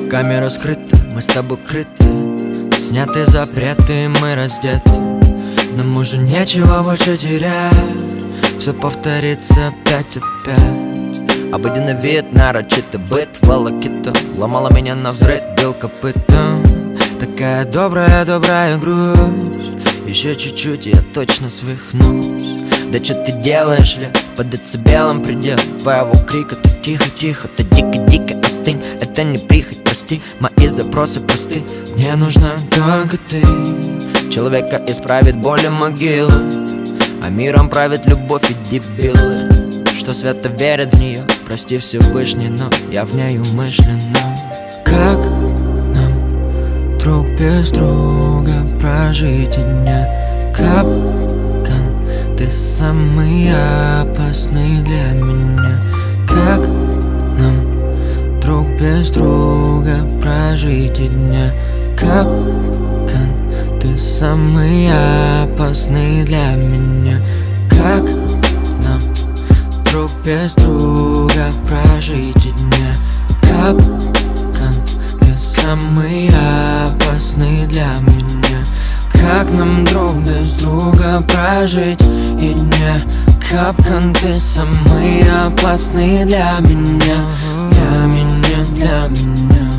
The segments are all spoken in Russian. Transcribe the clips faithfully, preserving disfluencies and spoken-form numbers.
Камера скрыта, мы с тобой крыты, сняты запреты, мы раздеты. Нам уже нечего больше терять, все повторится опять, опять. Обыденный вид, нарочитый быт, волокита ломала меня навзрыд, бил копытом. Такая добрая, добрая грусть, еще чуть-чуть и я точно свихнусь. Да что ты делаешь, ли? Под децибелом предел твоего крика. Ты тихо-тихо, ты дико-дико остынь. Это не прихоть, прости, мои запросы просты. Мне нужна только ты. Человека исправит боль и могилы, а миром правит любовь и дебилы, что свято верят в нее. Прости Всевышний, но я в ней умышленно. Как нам друг без друга прожить и дня? Капкан, ты самый опасный для меня. Как нам друг без друга прожить и дня? Капкан, ты самый опасный для меня. Как нам друг без друга прожить и дня? Капкан, ты самый опасный для меня. Как нам друг без друга прожить и дня? Капкан, ты самый опасный для меня. Для меня, для меня.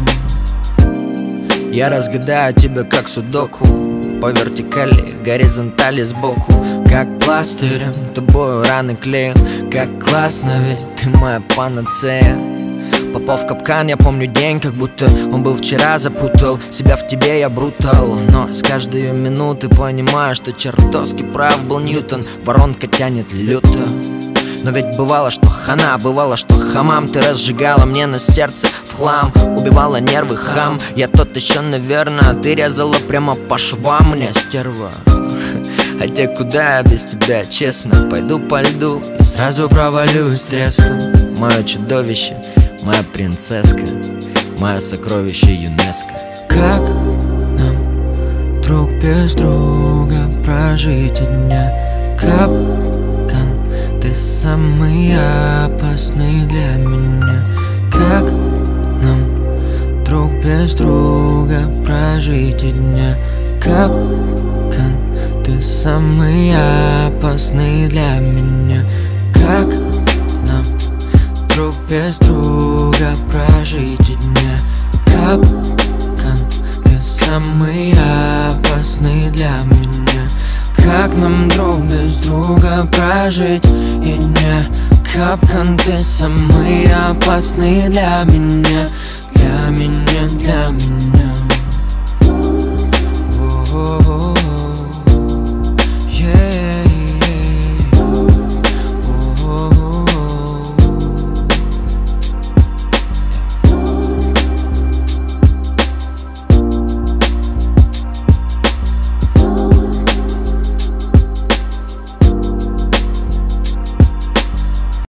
Я разгадаю тебя как судоку, по вертикали, горизонтали сбоку. Как пластырем тобою раны клею. Как классно, ведь ты моя панацея. Попал в капкан, я помню день, как будто он был вчера. Запутал себя в тебе, я брутал, но с каждой минуты понимаю, что чертовски прав был Ньютон. Воронка тянет люто. Но ведь бывало, что хана, бывало, что хамам. Ты разжигала мне на сердце в хлам, убивала нервы, хам. Я тот еще, наверное, ты резала прямо по швам мне, стерва. Хотя куда я без тебя, честно? Пойду по льду и сразу провалюсь с треском. Мое чудовище, моя принцесска, мое сокровище ЮНЕСКО. Как нам друг без друга прожить и дня? Капкан, ты самый опасный для меня. Как нам друг без друга прожить и дня? Капкан, ты самый опасный для меня. Как нам друг без друга прожить и дня? Капкан, ты самый опасный для меня. Как нам друг без друга прожить и дня? Капкан, ты самый опасный для меня. Для меня, для меня.